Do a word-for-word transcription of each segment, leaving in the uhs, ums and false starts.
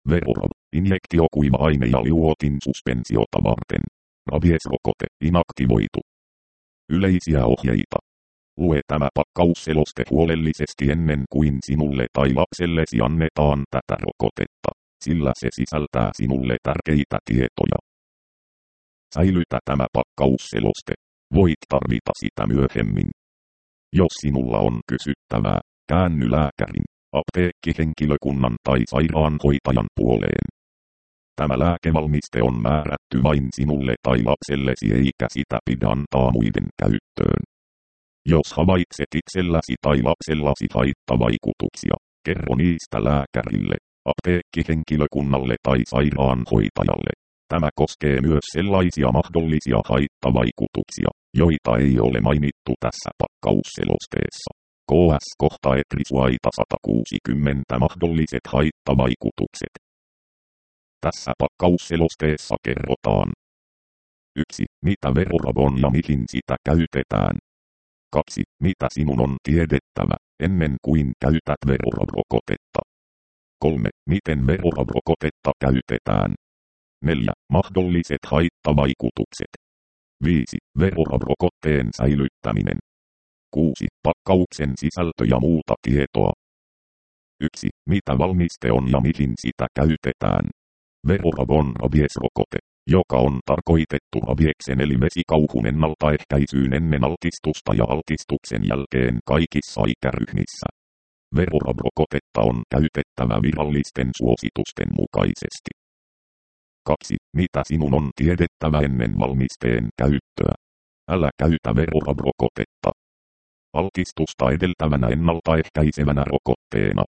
Verorab, injektio kuiva-aine ja liuotin suspensiota varten. Rabiesrokote, inaktivoitu. Yleisiä ohjeita. Lue tämä pakkausseloste huolellisesti ennen kuin sinulle tai lapsellesi annetaan tätä rokotetta, sillä se sisältää sinulle tärkeitä tietoja. Säilytä tämä pakkausseloste. Voit tarvita sitä myöhemmin. Jos sinulla on kysyttävää, käänny lääkärin, apteekkihenkilökunnan tai sairaanhoitajan puoleen. Tämä lääkevalmiste on määrätty vain sinulle tai lapsellesi eikä sitä pidä antaa muiden käyttöön. Jos havaitset itselläsi tai lapsellasi haittavaikutuksia, kerro niistä lääkärille, apteekkihenkilökunnalle tai sairaanhoitajalle. Tämä koskee myös sellaisia mahdollisia haittavaikutuksia, joita ei ole mainittu tässä pakkausselosteessa. K S kohta etrisuaita sata kuusikymmentä mahdolliset haittavaikutukset. Tässä pakkausselosteessa kerrotaan. yksi. Mitä Verorab on ja mihin sitä käytetään. kaksi. Mitä sinun on tiedettävä, ennen kuin käytät Verorab-rokotetta. kolme. Miten Verorab-rokotetta käytetään. neljä. Mahdolliset haittavaikutukset. viisi. Verorab-rokotteen säilyttäminen. kuusi. Pakkauksen sisältö ja muuta tietoa. yksi. Mitä valmiste on ja mihin sitä käytetään. Verorab on rabiesrokote, joka on tarkoitettu rabieksen eli vesikauhun ennaltaehkäisyyn ennen altistusta ja altistuksen jälkeen kaikissa ikäryhmissä. Verorab-rokotetta on käytettävä virallisten suositusten mukaisesti. kaksi. Mitä sinun on tiedettävä ennen valmisteen käyttöä? Älä käytä Verorab-rokotetta altistusta edeltävänä ennaltaehkäisevänä rokotteena.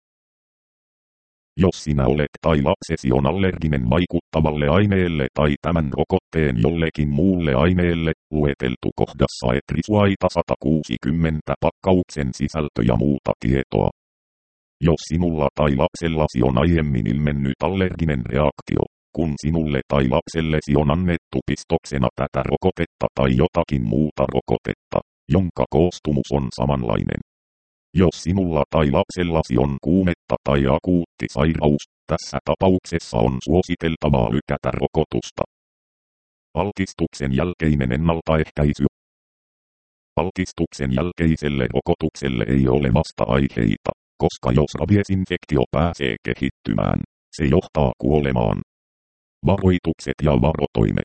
Jos sinä olet tai lapsesi on allerginen vaikuttavalle aineelle tai tämän rokotteen jollekin muulle aineelle, lueteltu kohdassa etrisuaita sata kuusikymmentä pakkauksen sisältö ja muuta tietoa. Jos sinulla tai lapsellasi on aiemmin ilmennyt allerginen reaktio, kun sinulle tai lapsellesi on annettu pistoksena tätä rokotetta tai jotakin muuta rokotetta, jonka koostumus on samanlainen. Jos sinulla tai lapsellasi on kuumetta tai akuutti sairaus, tässä tapauksessa on suositeltavaa lykätä rokotusta. Altistuksen jälkeinen ennaltaehkäisy. Altistuksen jälkeiselle rokotukselle ei ole vasta-aiheita, koska jos rabiesinfektio pääsee kehittymään, se johtaa kuolemaan. Varoitukset ja varotoimet.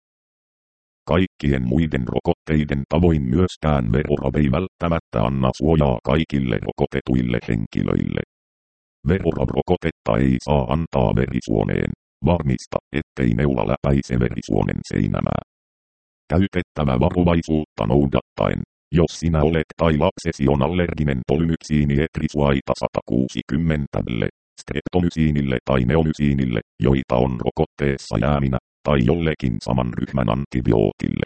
Kaikkien muiden rokotteiden tavoin myöskään Verorab ei välttämättä anna suojaa kaikille rokotetuille henkilöille. Verorab-rokotetta ei saa antaa verisuoneen. Varmista, ettei neula läpäise verisuonen seinämää. Käytettävä varovaisuutta noudattaen. Jos sinä olet tai lapsesi on allerginen polymyksiini etrisuaita sata kuusikymmentälle, streptomysiinille tai neomysiinille, joita on rokotteessa jääminä, tai jollekin saman ryhmän antibiootille.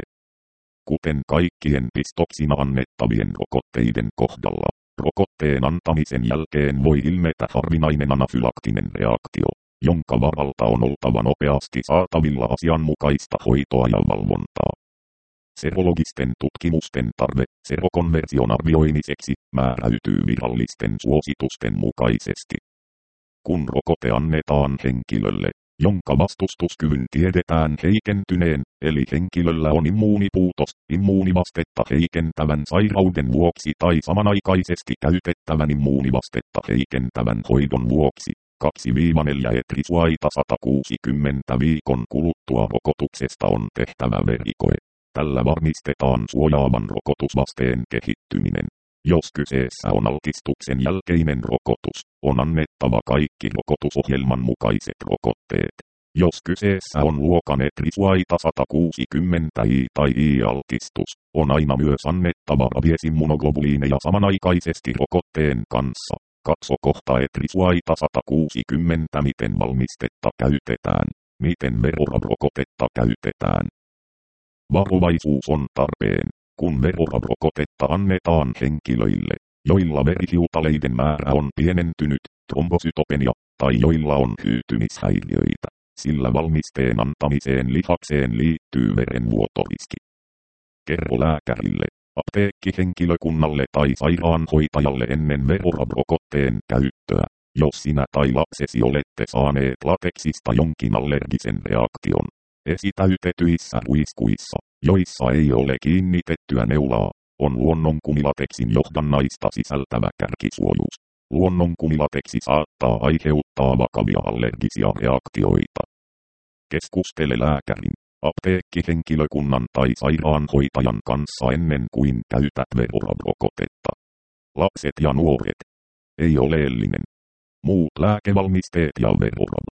Kuten kaikkien pistoksina annettavien rokotteiden kohdalla, rokotteen antamisen jälkeen voi ilmetä harvinainen anafylaktinen reaktio, jonka varalta on oltava nopeasti saatavilla asianmukaista hoitoa ja valvontaa. Serologisten tutkimusten tarve serokonversion arvioimiseksi määräytyy virallisten suositusten mukaisesti. Kun rokote annetaan henkilölle, jonka vastustuskyvyn tiedetään heikentyneen, eli henkilöllä on immuunipuutos, immuunivastetta heikentävän sairauden vuoksi tai samanaikaisesti käytettävän immuunivastetta heikentävän hoidon vuoksi, kaksi neljä etrisuaita sata kuusikymmentä viikon kuluttua rokotuksesta on tehtävä verikoe. Tällä varmistetaan suojaavan rokotusvasteen kehittyminen. Jos kyseessä on altistuksen jälkeinen rokotus, on annettava kaikki rokotusohjelman mukaiset rokotteet. Jos kyseessä on luokan etrisuaita sata kuusikymmentä I tai I-altistus, on aina myös annettava rabiesimmunoglobuliineja samanaikaisesti rokotteen kanssa. Katso kohta etrisuaita sata kuusikymmentä miten valmistetta käytetään, miten Verorab-rokotetta käytetään. Varovaisuus on tarpeen, kun Verorab-rokotetta annetaan henkilöille, joilla verihiutaleiden määrä on pienentynyt, trombosytopenia, tai joilla on hyytymishäiriöitä, sillä valmisteen antamiseen lihakseen liittyy verenvuotoriski. Kerro lääkärille, apteekkihenkilökunnalle tai sairaanhoitajalle ennen Verorab-rokotteen käyttöä, Jos sinä tai lapsesi olette saaneet lateksista jonkin allergisen reaktion, esitäytetyissä ruiskuissa, joissa ei ole kiinnitettyä neulaa, on luonnonkumilateksin johdannaista sisältävä kärkisuojus. Luonnonkumilateksi saattaa aiheuttaa vakavia allergisia reaktioita. Keskustele lääkärin, apteekkihenkilökunnan tai sairaanhoitajan kanssa ennen kuin käytät Verorab-rokotetta. Lapset ja nuoret. Ei oleellinen. Muut lääkevalmisteet ja Verorab.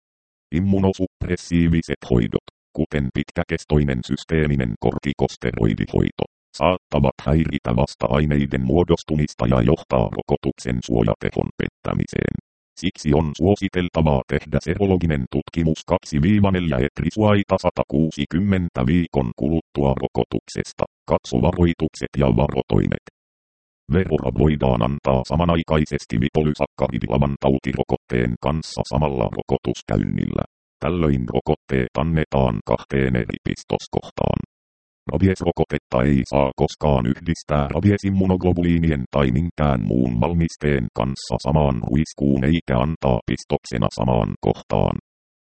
Immunosuppressiiviset hoidot, kuten pitkäkestoinen systeeminen kortikosteroidihoito, saattavat häiritä vasta-aineiden muodostumista ja johtaa rokotuksen suojatehon pettämiseen. Siksi on suositeltavaa tehdä serologinen tutkimus kaksi neljä etrisuaita sata kuusikymmentä viikon kuluttua rokotuksesta. Katso varoitukset ja varotoimet. Verorab voidaan antaa samanaikaisesti vipolysakkaridilavan tautirokotteen kanssa samalla rokotuskäynnillä. Tällöin rokotteet annetaan kahteen eri pistoskohtaan. Rabiesrokotetta ei saa koskaan yhdistää rabiesimmunoglobuliinien tai minkään muun valmisteen kanssa samaan ruiskuun eikä antaa pistoksena samaan kohtaan.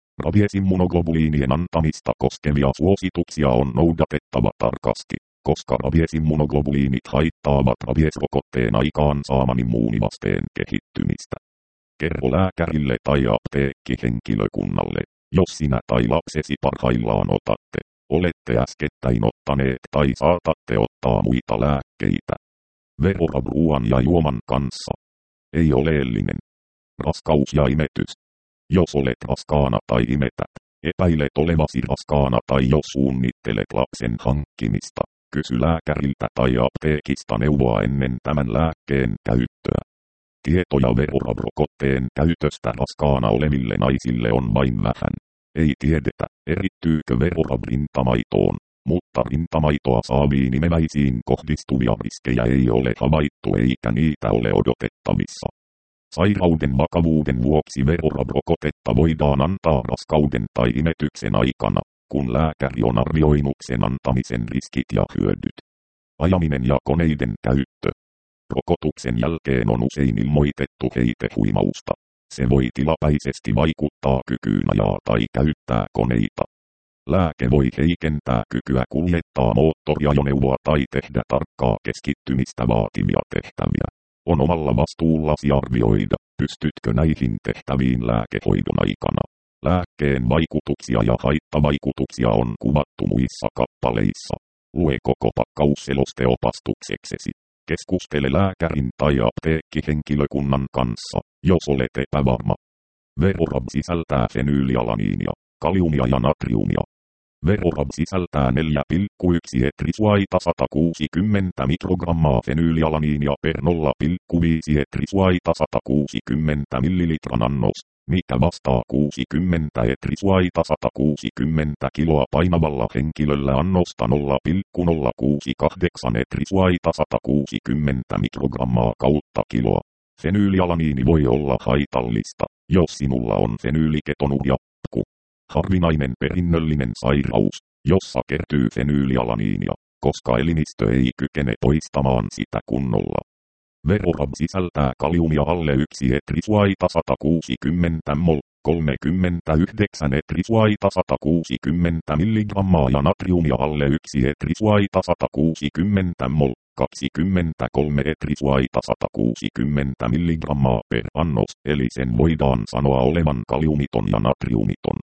Rabiesimmunoglobuliinien antamista koskevia suosituksia on noudatettava tarkasti, koska rabiesimmunoglobuliinit haittaavat rabiesrokotteen aikaan saaman immuunivasteen kehittymistä. Kerro lääkärille tai apteekkihenkilökunnalle, jos sinä tai lapsesi parhaillaan otatte. Olette äskettäin ottaneet tai saatatte ottaa muita lääkkeitä. Verorab ruoan ja juoman kanssa. Ei oleellinen. Raskaus ja imetys. Jos olet raskaana tai imetät, epäilet olevasi raskaana tai jos suunnittelet lapsen hankkimista, kysy lääkäriltä tai apteekista neuvoa ennen tämän lääkkeen käyttöä. Tietoja Verorab-rokotteen käytöstä raskaana oleville naisille on vain vähän. Ei tiedetä, erittyykö Verorab rintamaitoon, mutta rintamaitoa saaviin imeväisiin kohdistuvia riskejä ei ole havaittu eikä niitä ole odotettavissa. Sairauden vakavuuden vuoksi Verorab-rokotetta voidaan antaa raskauden tai imetyksen aikana, kun lääkäri on arvioinut sen antamisen riskit ja hyödyt. Ajaminen ja koneiden käyttö. Rokotuksen jälkeen on usein ilmoitettu heitehuimausta. Se voi tilapäisesti vaikuttaa kykyyn ajaa tai käyttää koneita. Lääke voi heikentää kykyä kuljettaa moottoriajoneuvoa tai tehdä tarkkaa keskittymistä vaativia tehtäviä. On omalla vastuullasi arvioida, pystytkö näihin tehtäviin lääkehoidon aikana. Lääkkeen vaikutuksia ja haittavaikutuksia on kuvattu muissa kappaleissa. Lue koko pakkausseloste opastukseksesi. Keskustele lääkärin tai apteekkihenkilökunnan kanssa, jos olet epävarma. Verorab sisältää fenyylialaniinia, kaliumia ja natriumia. Verorab sisältää neljä pilkku yksi etrisuaita sata kuusikymmentä mikrogrammaa fenyylialaniinia per nolla pilkku viisi etrisuaita sata kuusikymmentä millilitran annos, mikä vastaa kuusikymmentä etrisuaita sata kuusikymmentä kiloa painavalla henkilöllä annosta nolla pilkku nolla kuusikymmentäkahdeksan etrisuaita sata kuusikymmentä mikrogrammaa kautta kiloa. Fenyylialaniini voi olla haitallista, jos sinulla on fenyyliketonuria, P K U. Harvinainen perinnöllinen sairaus, jossa kertyy fenyylialaniinia, koska elimistö ei kykene poistamaan sitä kunnolla. Verorab sisältää kaliumia alle yksi etrisuaita sata kuusikymmentä mol, kolmekymmentäyhdeksän etrisuaita sata kuusikymmentä milligrammaa ja natriumia alle yksi etrisuaita sata kuusikymmentä mol, kaksikymmentäkolme etrisuaita sata kuusikymmentä milligrammaa per annos, eli sen voidaan sanoa olevan kaliumiton ja natriumiton.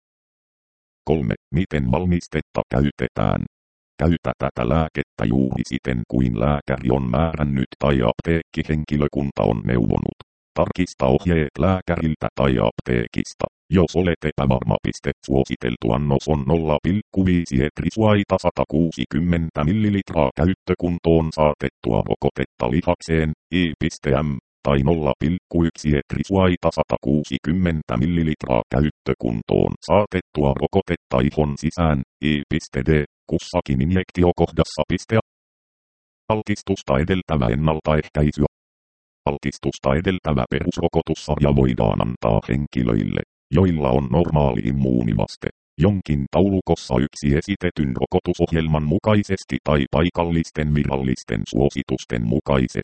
kolme. Miten valmistetta käytetään? Käytä tätä lääkettä juuri siten kuin lääkäri on määrännyt tai apteekkihenkilökunta on neuvonut. Tarkista ohjeet lääkäriltä tai apteekista. Jos olet epävarma, suositeltu annos on nolla pilkku viisi etrisuaita sata kuusikymmentä millilitraa käyttökuntoon saatettua rokotetta lihakseen, I M, tai nolla pilkku yksi etrisuaita sata kuusikymmentä millilitraa käyttökuntoon saatettua rokotetta ihon sisään, I D, kussakin injektiokohdassa. Altistusta edeltävä ennaltaehkäisy. Altistusta edeltävä perusrokotussarja voidaan antaa henkilöille, joilla on normaali immuunivaste, jonkin taulukossa yksi esitetyn rokotusohjelman mukaisesti tai paikallisten virallisten suositusten mukaisesti.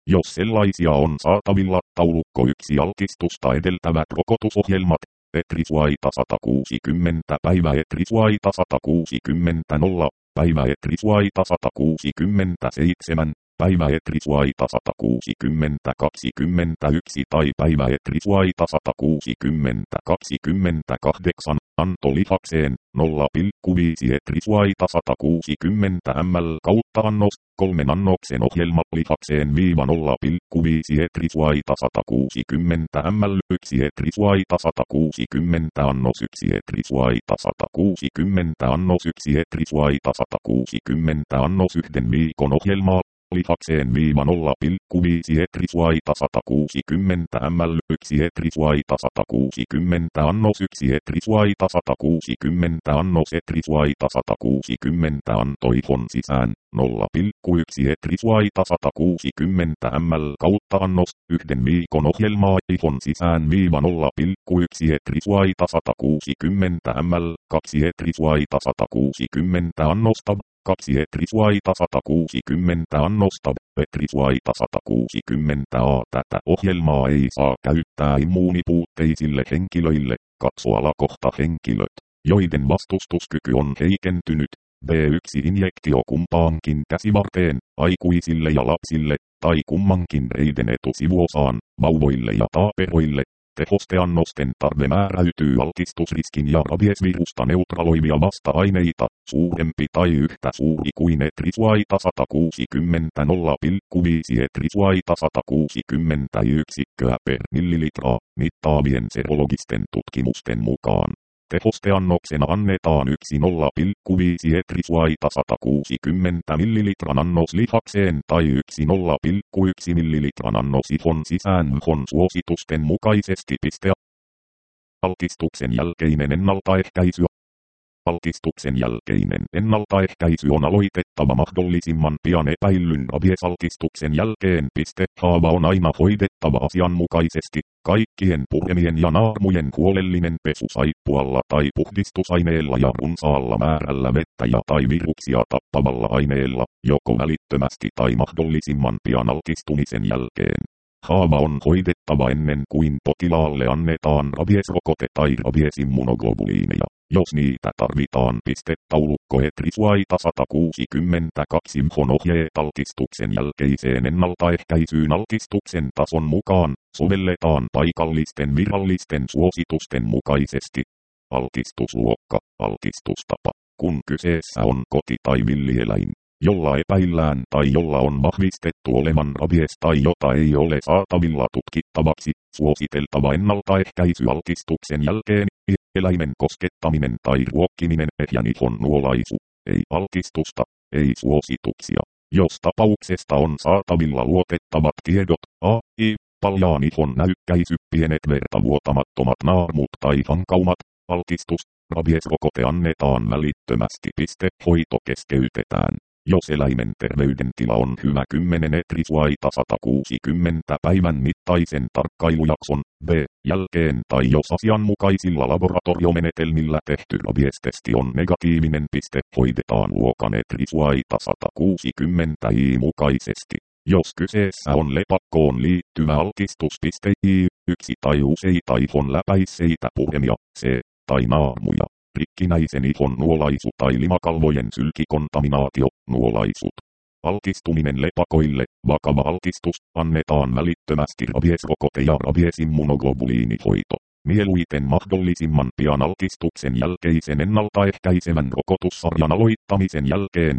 Jos sellaisia on saatavilla, taulukko yksi altistusta edeltävät rokotusohjelmat. Etrisuaita sata kuusikymmentä päivä Etrisuaita sata kuusikymmentä nolla päivä Etrisuaita sata kuusikymmentäseitsemän päivä Etrisuaita sata kuusikymmentä kaksikymmentäyksi tai päivä Etrisuaita sata kuusikymmentä kaksikymmentäkahdeksan. Anto lihakseen nolla pilkku viisi Etrisuaita sata kuusikymmentä millilitraa kautta annos. Kolmen annoksen ohjelma lihakseen viiva nolla pilkku viisi Etrisuaita sata kuusikymmentä millilitraa yksi Etrisuaita sata kuusikymmentä annos yksi Etrisuaita sata kuusikymmentä annos yksi Etrisuaita sata kuusikymmentä annos yhden viikon ohjelmaa lihakseen viiva nolla pilkku viisi Etrisuaita sata kuusikymmentä millilitraa yksi Etrisuaita sata kuusikymmentä annos yksi Etrisuaita sata kuusikymmentä annos Etrisuaita sata kuusikymmentä anto ihon sisään nolla pilkku yksi Etrisuaita sata kuusikymmentä millilitraa kautta annos yhden viikon ohjelmaa ihon sisään viiva nolla pilkku yksi Etrisuaita sata kuusikymmentä millilitraa kaksi Etrisuaita sata kuusikymmentä annosta kaksi Etrisuaita sata kuusikymmentä annosta, Etrisuaita sata kuusikymmentä A. Tätä ohjelmaa ei saa käyttää immuunipuutteisille henkilöille, katso alakohta henkilöt, joiden vastustuskyky on heikentynyt, B yksi injektio kumpaankin käsivarteen, aikuisille ja lapsille, tai kummankin reiden etusivuosaan, vauvoille ja taaperoille. Tehosteannosten tarve määräytyy altistusriskin ja rabiesvirusta neutraloivia vasta-aineita, suurempi tai yhtä suuri kuin Etrisuaita sata kuusikymmentä nolla pilkku viisi Etrisuaita sata kuusikymmentä yksikköä per millilitraa, mittaavien serologisten tutkimusten mukaan. Tehosteannoksena annetaan yksi nolla pilkku viisi Etrisuaita sata kuusikymmentä millilitran annos lihakseen tai yksi nolla pilkku yksi millilitran annos ihon sisään ihon suositusten mukaisesti. Altistuksen jälkeinen ennaltaehkäisy. Altistuksen jälkeinen ennaltaehkäisy on aloitettava mahdollisimman pian epäillyn rabiesaltistuksen jälkeen. Haava on aina hoidettava asianmukaisesti. Kaikkien puremien ja naarmujen huolellinen pesu saippualla tai puhdistusaineella ja runsaalla määrällä vettä ja tai viruksia tappavalla aineella, joko välittömästi tai mahdollisimman pian altistumisen jälkeen. Haava on hoidettava ennen kuin potilaalle annetaan rabiesrokote tai rabiesimmunoglobuliineja, jos niitä tarvitaan. Taulukko Etrisuaita sata kuusikymmentäkaksi on ohjeet altistuksen jälkeiseen ennaltaehkäisyyn altistuksen tason mukaan, sovelletaan paikallisten virallisten suositusten mukaisesti. Altistusluokka, altistustapa, kun kyseessä on koti- tai villieläin, jolla epäillään tai jolla on vahvistettu olevan rabies tai jota ei ole saatavilla tutkittavaksi, suositeltava ennaltaehkäisy altistuksen jälkeen, eläimen koskettaminen tai ruokkiminen, ehjän ihon nuolaisu, ei altistusta, ei suosituksia. Jos tapauksesta on saatavilla luotettavat tiedot, a. I. Paljaan ihon näykkäisy, pienet vertavuotamattomat naarmut tai hankaumat, altistus, rabiesrokote annetaan välittömästi. Hoito keskeytetään. Jos eläimen terveydentila on hyvä kymmenen Etrisuaita sata kuusikymmentä päivän mittaisen tarkkailujakson B jälkeen tai jos asianmukaisilla laboratoriomenetelmillä tehty rabiestesti on negatiivinen. Hoidetaan luokan Etrisuaita sata kuusikymmentä I mukaisesti. Jos kyseessä on lepakkoon liittyvä altistus. I yksi tai useita ihon läpäisseitä puremia, C tai naarmuja. Rikkinäisen ihon nuolaisu tai limakalvojen sylkikontaminaatio, nuolaisut. Altistuminen lepakoille, vakava altistus, annetaan välittömästi rabiesrokote ja rabiesimmunoglobuliinihoito. Mieluiten mahdollisimman pian altistuksen jälkeisen ennaltaehkäisevän rokotussarjan aloittamisen jälkeen.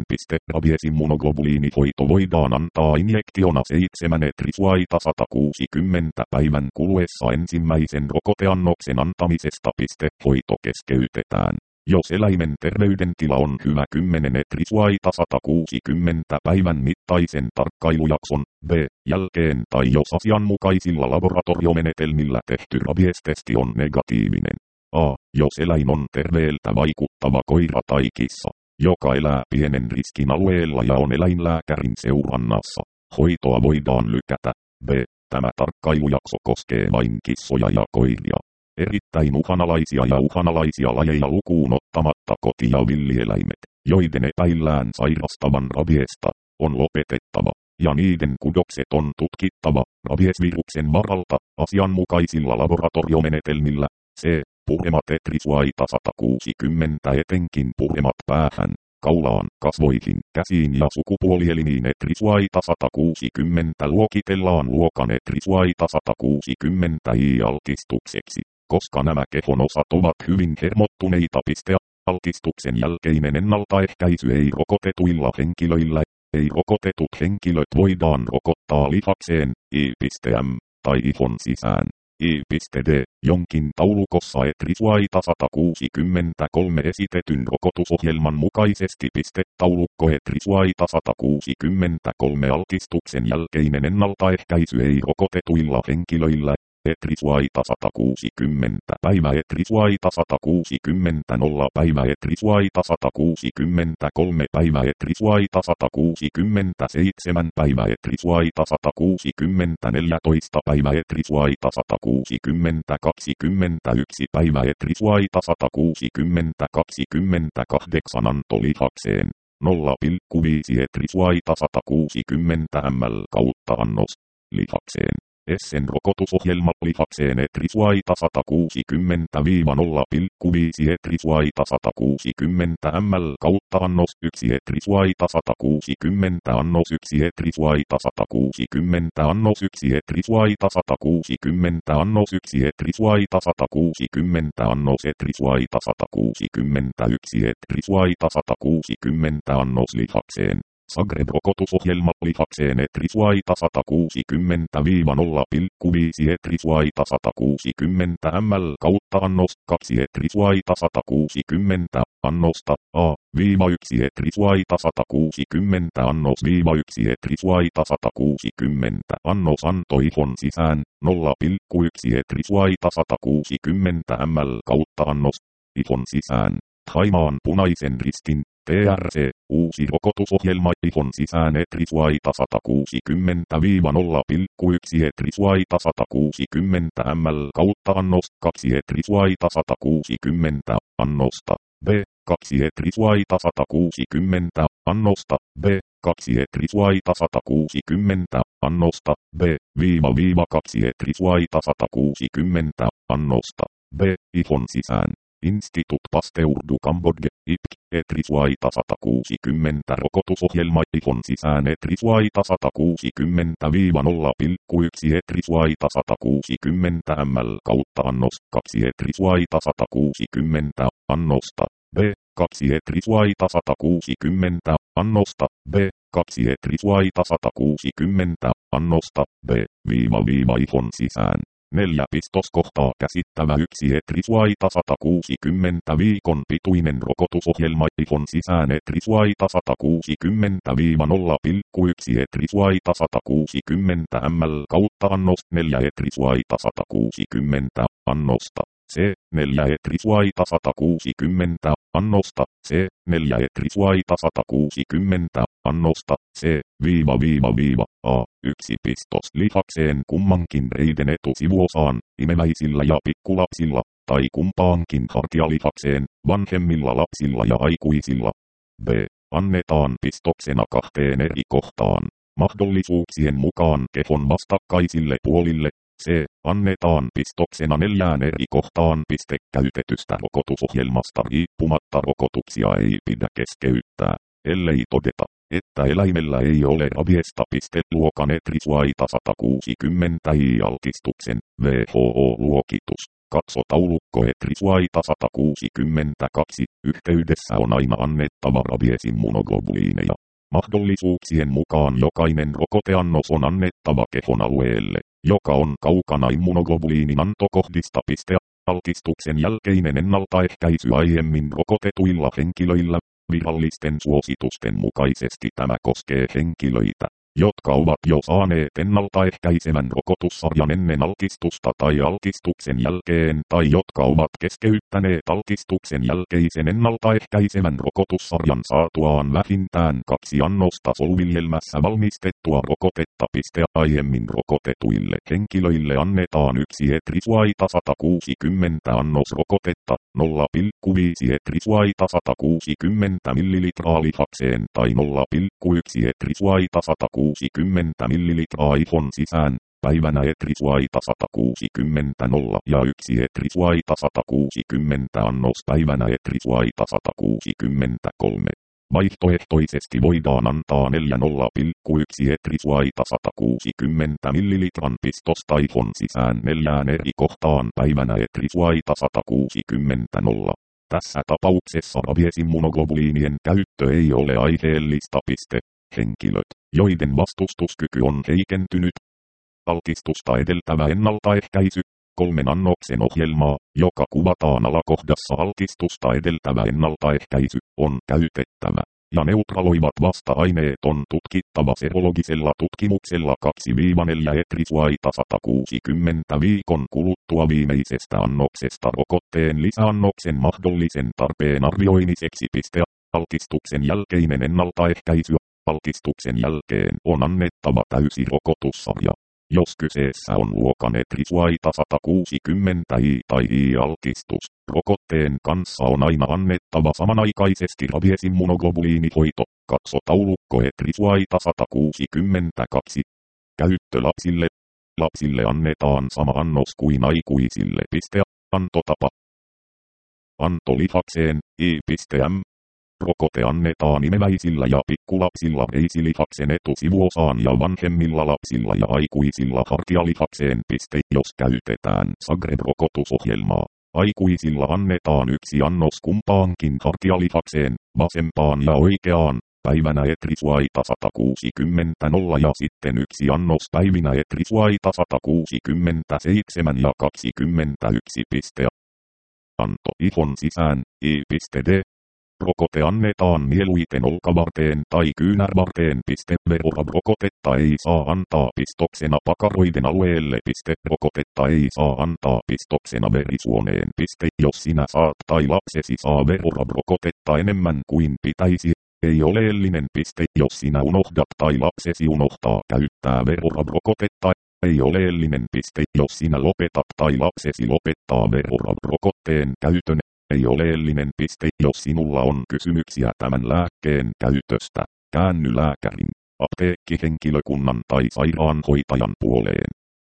Rabiesimmunoglobuliinihoito voidaan antaa injektiona seitsemän Etrisuaita sata kuusikymmentä päivän kuluessa ensimmäisen rokoteannoksen antamisesta. Hoito keskeytetään. Jos eläimen terveydentila on hyvä kymmenen Etrisuaita sata kuusikymmentä päivän mittaisen tarkkailujakson B jälkeen tai jos asianmukaisilla laboratoriomenetelmillä tehty rabiestesti on negatiivinen. A. Jos eläin on terveeltä vaikuttava koira tai kissa, joka elää pienen riskin alueella ja on eläinlääkärin seurannassa, hoitoa voidaan lykätä. B. Tämä tarkkailujakso koskee vain kissoja ja koiria. Erittäin uhanalaisia ja uhanalaisia lajeja lukuun ottamatta koti- ja villieläimet, joiden epäillään sairastavan rabiesta, on lopetettava. ja niiden kudokset on tutkittava rabiesviruksen varalta asianmukaisilla laboratoriomenetelmillä. C. Puremat etrisuaita sata kuusikymmentä etenkin puremat päähän, kaulaan, kasvoihin, käsiin ja sukupuolielimiin etrisuaita sata kuusikymmentä luokitellaan luokan etrisuaita sata kuusikymmentä I-altistukseksi, koska nämä kehon osat ovat hyvin hermottuneita. Altistuksen jälkeinen ennaltaehkäisy ei rokotetuilla henkilöillä. Ei rokotetut henkilöt voidaan rokottaa lihakseen, I.M. tai ihon sisään. I.D. Jonkin taulukossa etrisuaita sata kuusikymmentäkolme esitetyn rokotusohjelman mukaisesti. Taulukko etrisuaita sata kuusikymmentäkolme altistuksen jälkeinen ennaltaehkäisy ei rokotetuilla henkilöillä. Etrisuaita sata kuusikymmentä päivä etrisuaita sata kuusikymmentä nolla päivä etrisuaita sata kuusikymmentäkolme päivä etrisuaita sata kuusikymmentäseitsemän päivä etrisuaita sata kuusikymmentä neljätoista päivä etrisuaita sata kuusikymmentä kaksikymmentäyksi päivä etrisuaita sata kuusikymmentä kaksikymmentäkahdeksan anto lihakseen nolla pilkku viisi etrisuaita sata kuusikymmentä millilitraa kautta annos lihakseen. Essen rokotusohjelma lihakseen etrisuaita sata kuusikymmentä nolla pilkku viisi etrisuaita sata kuusikymmentä millilitraa kautta annos yksi etrisuaita sata kuusikymmentä annos yksi etrisuaita sata kuusikymmentä annos yksi etrisuaita sata kuusikymmentä annos yksi etrisuaita sata kuusikymmentä annos etrisuaita sata kuusikymmentä yksi etrisuaita sata kuusikymmentä annos lihakseen. Zagreb-rokotusohjelma lihakseen etrisuaita sata kuusikymmentä nolla pilkku viisi etrisuaita sata kuusikymmentä millilitraa kautta annos kaksi etrisuaita sata kuusikymmentä annosta A viiva yksi etrisuaita sata kuusikymmentä annos viiva yksi etrisuaita sata kuusikymmentä annos anto ihon sisään nolla pilkku yksi etrisuaita sata kuusikymmentä millilitraa kautta annos ihon sisään. Thaimaan punaisen ristin T R C, uusi rokotusohjelma ihon sisään etrisuaita sata kuusikymmentä nolla pilkku yksi etrisuaita sata kuusikymmentä millilitraa kautta annos kaksi etrisuaita sata kuusikymmentä annosta B kaksi etrisuaita sata kuusikymmentä annosta B kaksi etrisuaita sata kuusikymmentä annosta B viiva viiva kaksi etrisuaita sata kuusikymmentä annosta B ihon sisään. Institut Pasteur du Cambodge, I P C, etrisuaita sata kuusikymmentä rokotusohjelma ihon sisään etrisuaita sata kuusikymmentä nolla pilkku yksi etrisuaita sata kuusikymmentä millilitraa kautta annos kaksi etrisuaita sata kuusikymmentä annosta B kaksi etrisuaita sata kuusikymmentä annosta B kaksi etrisuaita sata kuusikymmentä annosta B viiva viiva ihon sisään. Neljä pistoskohtaa käsittävä yksi etrisuaita sata kuusikymmentä viikon pituinen rokotusohjelma ihon sisään etrisuaita sata kuusikymmentä nolla pilkku yksi etrisuaita sata kuusikymmentä millilitraa kautta annos neljä etrisuaita sata kuusikymmentä annosta C neljä etrisuaita sata kuusikymmentä annosta C neljä etrisuaita sata kuusikymmentä annosta C viiva viiva viiva A yksi pistos lihakseen kummankin reiden etusivuosaan imeväisillä ja pikkulapsilla tai kumpaankin hartialihakseen vanhemmilla lapsilla ja aikuisilla. B annetaan pistoksena kahteen eri kohtaan mahdollisuuksien mukaan kehon vastakkaisille puolille. C annetaan pistoksena neljään eri kohtaan pistekäytetystä rokotusohjelmasta riippumatta rokotuksia ei pidä keskeyttää, ellei todeta, että eläimellä ei ole rabiesta. Luokan etrisuaita sata kuusikymmentä I-altistuksen W H O-luokitus. Katso taulukko etrisuaita sata kuusikymmentäkaksi. Yhteydessä on aina annettava rabiesimmunoglobuliineja. Mahdollisuuksien mukaan jokainen rokoteannos on annettava kehon alueelle, joka on kaukana immunoglobuliinin antokohdista. Altistuksen jälkeinen ennaltaehkäisy aiemmin rokotetuilla henkilöillä. Virallisten suositusten mukaisesti tämä koskee henkilöitä, jotka ovat jo saaneet ennaltaehkäisevän rokotussarjan ennen altistusta tai altistuksen jälkeen tai jotka ovat keskeyttäneet altistuksen jälkeisen ennaltaehkäisevän rokotussarjan saatuaan vähintään kaksi annosta soluviljelmässä valmistettua rokotetta. Aiemmin rokotetuille henkilöille annetaan yksi etrisuaita sata kuusikymmentä annos rokotetta, nolla pilkku viisi etrisuaita sata kuusikymmentä millilitraa lihakseen tai nolla pilkku yksi etrisuaita sata kuusikymmentä kuusikymmentä millilitraa ihon sisään, päivänä etrisuaita sata kuusikymmentä nolla ja yksi etrisuaita sata kuusikymmentä annos päivänä etrisuaita sata kuusikymmentäkolme. Vaihtoehtoisesti voidaan antaa neljä nolla pilkku yksi etrisuaita sata kuusikymmentä millilitran pistosta ihon sisään neljään eri kohtaan päivänä etrisuaita sata kuusikymmentä nolla. Tässä tapauksessa rabiesimmunoglobuliinien käyttö ei ole aiheellista. Piste. Henkilöt, joiden vastustuskyky on heikentynyt. Altistusta edeltävä ennaltaehkäisy. Kolmen annoksen ohjelmaa, joka kuvataan alakohdassa altistusta edeltävä ennaltaehkäisy, on käytettävä, ja neutraloivat vasta-aineet on tutkittava serologisella tutkimuksella kaksi neljä etrisuaita sata kuusikymmentä viikon kuluttua viimeisestä annoksesta rokotteen lisäannoksen mahdollisen tarpeen arvioimiseksi. Altistuksen jälkeinen ennaltaehkäisy. Altistuksen jälkeen on annettava täysi rokotussarja. Jos kyseessä on luokan etrisuaita sata kuusikymmentä I tai I-altistus, rokotteen kanssa on aina annettava samanaikaisesti rabiesimmunoglobuliinihoito. Katso taulukko etrisuaita sata kuusikymmentäkaksi. Käyttö lapsille. Lapsille annetaan sama annos kuin aikuisille. Piste. Antotapa. Anto lihakseen, I.M. Rokote annetaan imeväisillä ja pikkulapsilla reisilihaksen etusivuosaan ja vanhemmilla lapsilla ja aikuisilla hartialihakseen. Piste. Jos käytetään Zagreb-rokotusohjelmaa, aikuisilla annetaan yksi annos kumpaankin hartialihakseen, vasempaan ja oikeaan, päivänä etrisuaita sata kuusikymmentä nolla ja sitten yksi annos päivinä etrisuaita sata kuusikymmentäseitsemän ja kaksikymmentäyksi. Piste. Anto ihon sisään, I.D. Rokote annetaan mieluiten olkavarteen tai kyynärvarteen. Verorab-rokotetta ei saa antaa pistoksena pakaroiden alueelle. Rokotetta ei saa antaa pistoksena verisuoneen. Jos sinä saat tai lapsesi saa verorab-rokotetta enemmän kuin pitäisi, ei oleellinen. Jos sinä unohdat tai lapsesi unohtaa käyttää verorab-rokotetta, ei oleellinen. Jos sinä lopetat tai lapsesi lopettaa verorab-rokotteen käytön, ei oleellinen. Jos sinulla on kysymyksiä tämän lääkkeen käytöstä, käänny lääkärin, apteekkihenkilökunnan tai sairaanhoitajan puoleen.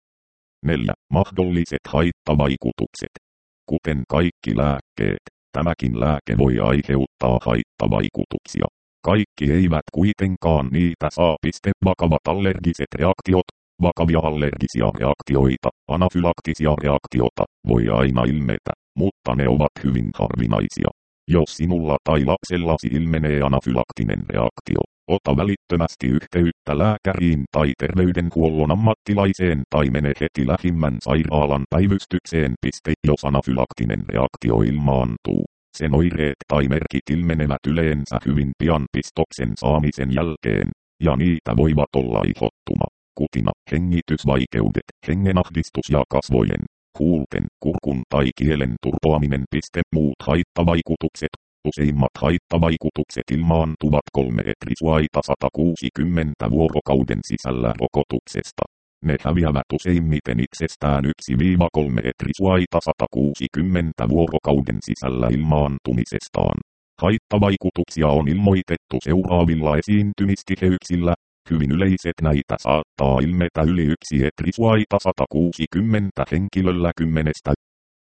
neljä. Mahdolliset haittavaikutukset. Kuten kaikki lääkkeet, tämäkin lääke voi aiheuttaa haittavaikutuksia. Kaikki eivät kuitenkaan niitä saa. Vakavat allergiset reaktiot. Vakavia allergisia reaktioita, anafylaktisia reaktiota, voi aina ilmetä, mutta ne ovat hyvin harvinaisia. Jos sinulla tai lapsellasi ilmenee anafylaktinen reaktio, ota välittömästi yhteyttä lääkäriin tai terveydenhuollon ammattilaiseen tai mene heti lähimmän sairaalan päivystykseen. Jos anafylaktinen reaktio ilmaantuu, sen oireet tai merkit ilmenevät yleensä hyvin pian pistoksen saamisen jälkeen, ja niitä voivat olla ihottuma, kutina, hengitysvaikeudet, hengenahdistus ja kasvojen, huulten, kurkun tai kielen turpoaminen. Muut haittavaikutukset. Useimmat haittavaikutukset ilmaantuvat kolme etrisuaita sata kuusikymmentä vuorokauden sisällä rokotuksesta. Ne häviävät useimmiten itsestään yksi kolme etrisuaita sata kuusikymmentä vuorokauden sisällä ilmaantumisestaan. Haittavaikutuksia on ilmoitettu seuraavilla esiintymistiheyksillä. Hyvin yleiset näitä saattaa ilmetä yli yksi etrisuaita sata kuusikymmentä henkilöllä kymmenestä.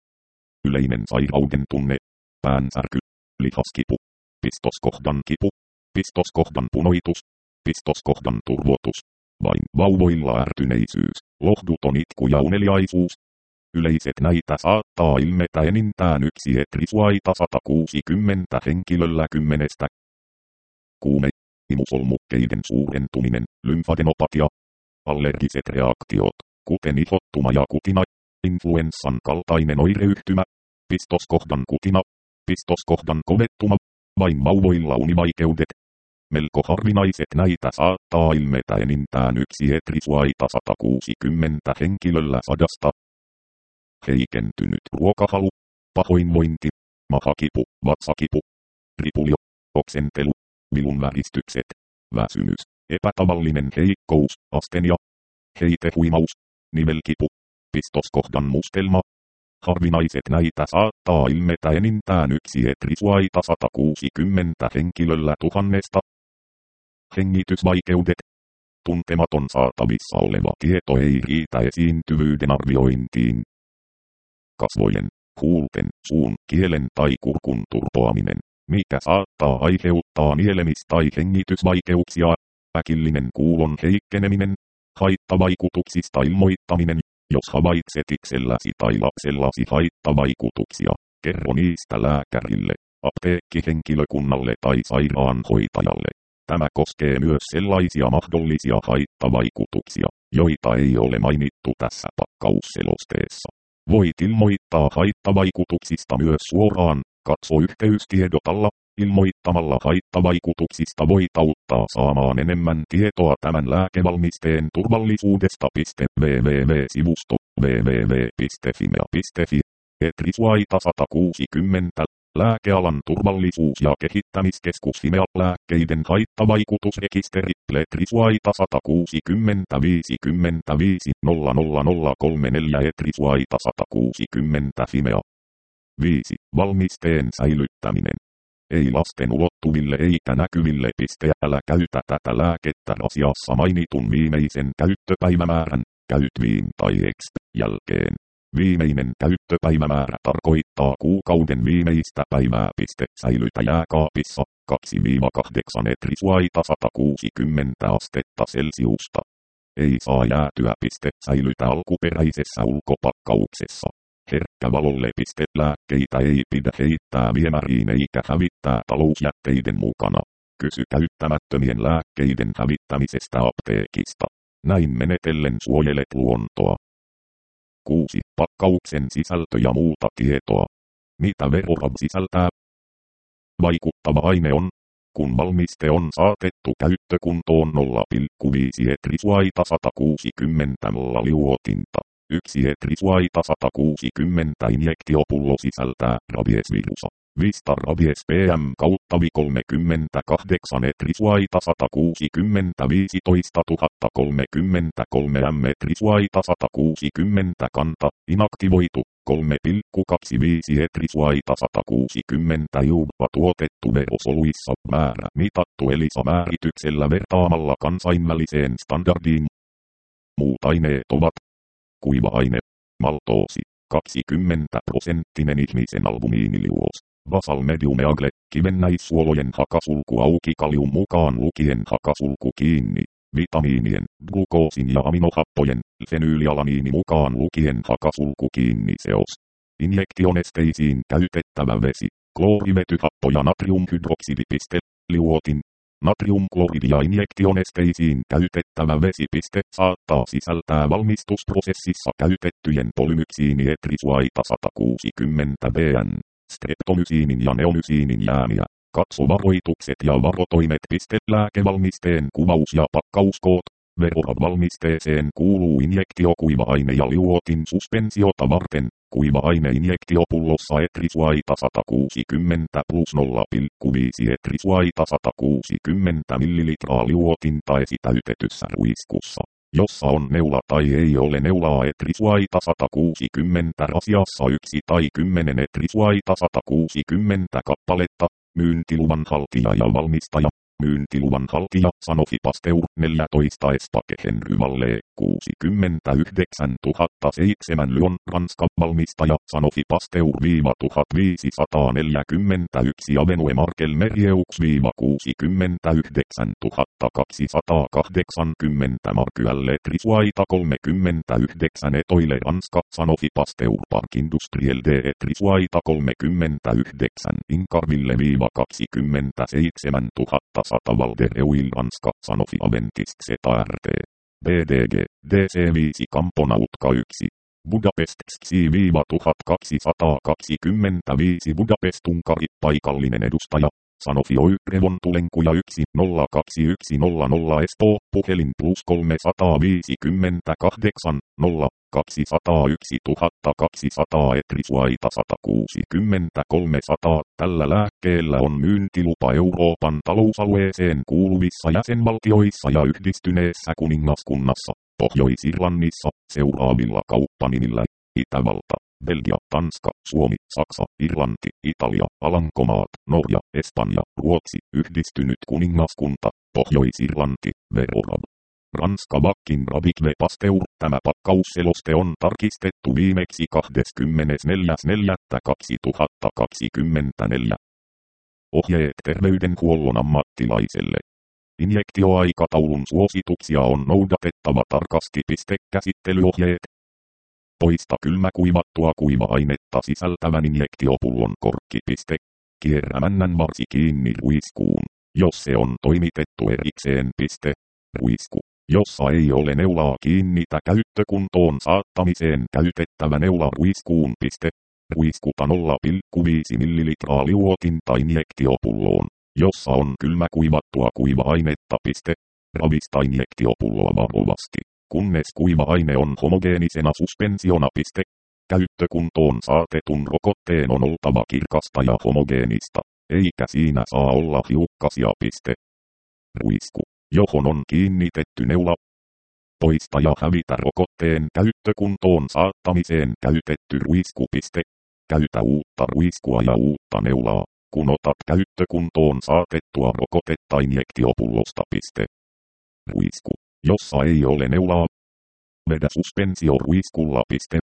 Yleinen sairauden tunne. Päänsärky. Lihaskipu. Pistoskohdan kipu. Pistoskohdan punoitus. Pistoskohdan turvotus. Vain vauvoilla ärtyneisyys, lohduton itku ja uneliaisuus. Yleiset näitä saattaa ilmetä enintään yksi etrisuaita sata kuusikymmentä henkilöllä kymmenestä. Kuume. Imusolmukkeiden suurentuminen, lymfadenopatia. Allergiset reaktiot, kuten ihottuma ja kutina. Influenssan kaltainen oireyhtymä. Pistoskohdan kutina. Pistoskohdan kovettuma. Vain vauvoilla univaikeudet. Melko harvinaiset näitä saattaa ilmetä enintään yksi etrisuaita sata kuusikymmentä henkilöllä sadasta. Heikentynyt ruokahalu, pahoinvointi, mahakipu, vatsakipu, ripulio, oksentelu, vilunväristykset, väsymys, epätavallinen heikkous, astenia, heitehuimaus, nivelkipu, pistoskohdan mustelma. Harvinaiset näitä saattaa ilmetä enintään yksi etrisuaita sata kuusikymmentä henkilöllä tuhannesta. Hengitysvaikeudet. tuntematon saatavissa oleva tieto ei riitä esiintyvyyden arviointiin. Kasvojen, huulten, suun, kielen tai kurkun turpoaminen, mikä saattaa aiheuttaa nielemis- tai hengitysvaikeuksia, äkillinen kuulon heikkeneminen, haittavaikutuksista ilmoittaminen, jos havaitset itselläsi tai lapsellasi haittavaikutuksia, kerro niistä lääkärille, apteekkihenkilökunnalle tai sairaanhoitajalle. Tämä koskee myös sellaisia mahdollisia haittavaikutuksia, joita ei ole mainittu tässä pakkausselosteessa. Voit ilmoittaa haittavaikutuksista myös suoraan, katso yhteystiedotalla. Ilmoittamalla haittavaikutuksista voit auttaa saamaan enemmän tietoa tämän lääkevalmisteen turvallisuudesta. www-sivusto www piste fimea piste fi Etrisuaita sata kuusikymmentä Lääkealan turvallisuus- ja kehittämiskeskus Fimea lääkkeiden haittavaikutusrekisteri Etrisuaita sata kuusikymmentä viisikymmentäviisi nolla nolla nolla kolmekymmentäneljä Etrisuaita sata kuusikymmentä Fimea. viisi. Valmisteen säilyttäminen. Ei lasten ulottuville eikä näkyville. Älä käytä tätä lääkettä asiassa mainitun viimeisen käyttöpäivämäärän, käytviin tai exp jälkeen. Viimeinen käyttöpäivämäärä tarkoittaa kuukauden viimeistä päivää. Säilytä jääkaapissa kaksi kahdeksan Etrisuaita sata kuusikymmentä astetta Celsiusta. Ei saa jäätyä. Säilytä alkuperäisessä ulkopakkauksessa. Herkkävalolle. Lääkkeitä ei pidä heittää viemäriin eikä hävittää talousjätteiden mukana. Kysy käyttämättömien lääkkeiden hävittämisestä apteekista. Näin menetellen suojelet luontoa. kuusi. Pakkauksen sisältö ja muuta tietoa. Mitä Verorab sisältää? Vaikuttava aine on, kun valmiste on saatettu käyttökuntoon nolla pilkku viisi Etrisuaita sata kuusikymmentä liuotinta. yksi Etrisuaita sata kuusikymmentä injektiopullo sisältää rabiesvirusa. Vista rabies P M kautta vi kolmekymmentäkahdeksan Etrisuaita sata kuusikymmentä viisitoista tuhatta kolmekymmentäkolme M Etrisuaita sata kuusikymmentä kanta inaktivoitu kolme pilkku kaksikymmentäviisi Etrisuaita sata kuusikymmentä juupa tuotettu verosoluissa määrä mitattu ELISA-määrityksellä vertaamalla kansainväliseen standardiin. Muut aineet ovat kuiva-aine, maltoosi, kaksikymmentä prosenttinen ihmisen albumiiniliuos, basal medium eagle, kivennäissuolojen hakasulku auki kalium mukaan lukien hakasulku kiinni, vitamiinien, glukoosin ja aminohappojen, fenyylialaniini mukaan lukien hakasulku kiinni seos. Injektionesteisiin käytettävä vesi, kloorivetyhappo ja natriumhydroksidi. Liuotin. Natriumkloridi ja injektionesteisiin käytettävä vesi. Saattaa sisältää valmistusprosessissa käytettyjen polymyksiini Etrisuaita sata kuusikymmentä B N, streptomysiinin ja neomysiinin jäämiä. Katso varoitukset ja varotoimet. Lääkevalmisteen kuvaus ja pakkauskoot. Verorab-valmisteeseen kuuluu injektiokuiva-aine ja liuotin suspensiota varten. Kuiva-aine injektiopullossa Etrisuaita sata kuusikymmentä plus nolla pilkku viisi Etrisuaita sata kuusikymmentä millilitraa liuotinta esitäytetyssä ruiskussa, jossa on neula tai ei ole neulaa. Etrisuaita sata kuusikymmentä rasiassa yksi tai kymmenen Etrisuaita sata kuusikymmentä kappaletta. Myyntiluvan haltija ja valmistaja. Myyntiluvan haltija Sanofi Pasteur neljätoista Espake Henry Valle kuusikymmentäyhdeksän tuhatta seitsemän Lyon Ranska valmistaja Sanofi Pasteur tuhatviisisataaneljäkymmentäyksi Avenue Markel Merieux kuusikymmentäyhdeksän tuhatta kaksisataakahdeksankymmentä Markyälle Etrisuaita kolmekymmentäyhdeksän Etoile Ranska Sanofi Pasteur Park Industriel de Etrisuaita kolmekymmentäyhdeksän Incarville kaksikymmentäseitsemän tuhatta sata Valdereuil Ranska Sanofi Aventis Z R T B D G D C viisi Kamponautka yksi Budapest X tuhatkaksisataakaksikymmentäviisi Budapest Unkari paikallinen edustaja Sanofi Oy Revontulenkuja yksi nolla kaksi yksi nolla nolla Espoo puhelin plus kolmesataaviisikymmentäkahdeksan nolla kaksisataayksi tuhatta kaksisataa Etrisuaita sata kuusikymmentä kolmesataa. Tällä lääkkeellä on myyntilupa Euroopan talousalueeseen kuuluvissa jäsenvaltioissa ja yhdistyneessä kuningaskunnassa, Pohjois-Irlannissa, seuraavilla kauppanimillä: Itävalta, Belgia, Tanska, Suomi, Saksa, Irlanti, Italia, Alankomaat, Norja, Espanja, Ruotsi, Yhdistynyt kuningaskunta, Pohjois-Irlanti, Verorab. Ranska Vakin Ravicle Pasteur. Tämä pakkausseloste on tarkistettu viimeksi kahdeskymmenesneljäs neljättä kaksituhattakaksikymmentäneljä. Ohjeet terveydenhuollon ammattilaiselle. Injektioaikataulun suosituksia on noudatettava tarkasti. Käsittelyohjeet. Poista kylmäkuivattua kuiva-ainetta sisältävän injektiopullon korkki. Kierrämännän varsi kiinni ruiskuun, jos se on toimitettu erikseen. Ruisku, jossa ei ole neulaa, kiinnitä käyttökuntoon saattamiseen käytettävä neula ruiskuun. Ruiskuta nolla pilkku viisi millilitraa liuotinta injektiopulloon, jossa on kylmäkuivattua kuiva-ainetta. Ravista injektiopulloa varovasti, kunnes kuiva-aine on homogeenisena suspensiona. Käyttökuntoon saatetun rokotteen on oltava kirkasta ja homogeenista, eikä siinä saa olla hiukkasia. Ruisku, johon on kiinnitetty neula. Poista ja hävitä rokotteen käyttökuntoon saattamiseen käytetty ruisku. Käytä uutta ruiskua ja uutta neulaa, kun otat käyttökuntoon saatettua rokotetta injektiopullosta. Ruisku, jossa ei ole neulaa. Vedä suspensio ruiskulla.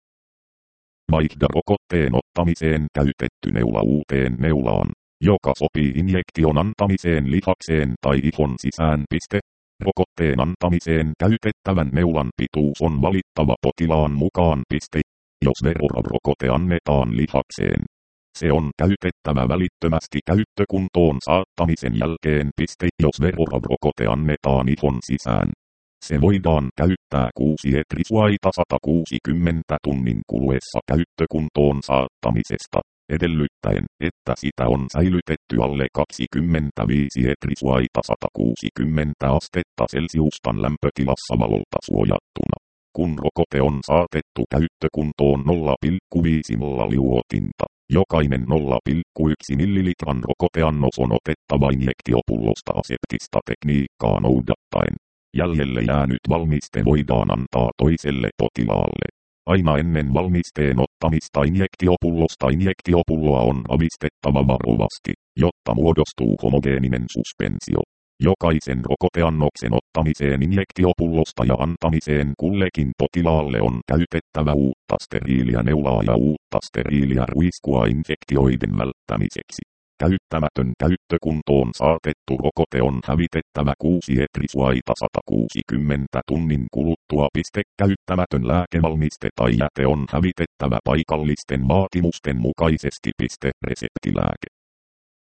Vaihda rokotteen ottamiseen käytetty neula uuteen neulaan, joka sopii injektion antamiseen lihakseen tai ihon sisään. Rokotteen antamiseen käytettävän neulan pituus on valittava potilaan mukaan. Jos Verora-rokote annetaan lihakseen, se on käytettävä välittömästi käyttökuntoon saattamisen jälkeen. Jos Verora-rokote annetaan ihon sisään, se voidaan käyttää kuusi etrisuaita sata kuusikymmentä tunnin kuluessa käyttökuntoon saattamisesta, edellyttäen, että sitä on säilytetty alle kaksikymmentäviisi etrisuaita sata kuusikymmentä astetta Celsiustan lämpötilassa valolta suojattuna. Kun rokote on saatettu käyttökuntoon nolla pilkku viisi millilitraa liuotinta, jokainen nolla pilkku yksi millilitran rokoteannos on otettava injektiopullosta aseptista tekniikkaa noudattaen. Jäljelle jäänyt valmiste voidaan antaa toiselle potilaalle. Aina ennen valmisteen ottamista injektiopullosta injektiopulloa on ravistettava varovasti, jotta muodostuu homogeeninen suspensio. Jokaisen rokoteannoksen ottamiseen injektiopullosta ja antamiseen kullekin potilaalle on käytettävä uutta steriiliä neulaa ja uutta steriiliä ruiskua infektioiden välttämiseksi. Käyttämätön käyttökuntoon saatettu rokote on hävitettävä kuusi etrisuaita sata kuusikymmentä tunnin kuluttua. Käyttämätön lääkevalmiste tai jäte on hävitettävä paikallisten vaatimusten mukaisesti. Reseptilääke.